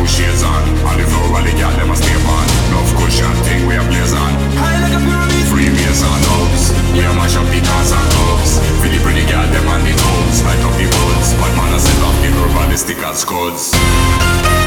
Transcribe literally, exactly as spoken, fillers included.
shades on. On the floor while the girl them a stay on. Love cushion thing we a blaze on. High like a pyramid. Freemason dubs. We a mash up the dance and clubs. For the pretty girl them on the toes. Light up the buds. But man a set up the curve and the stick and scuds.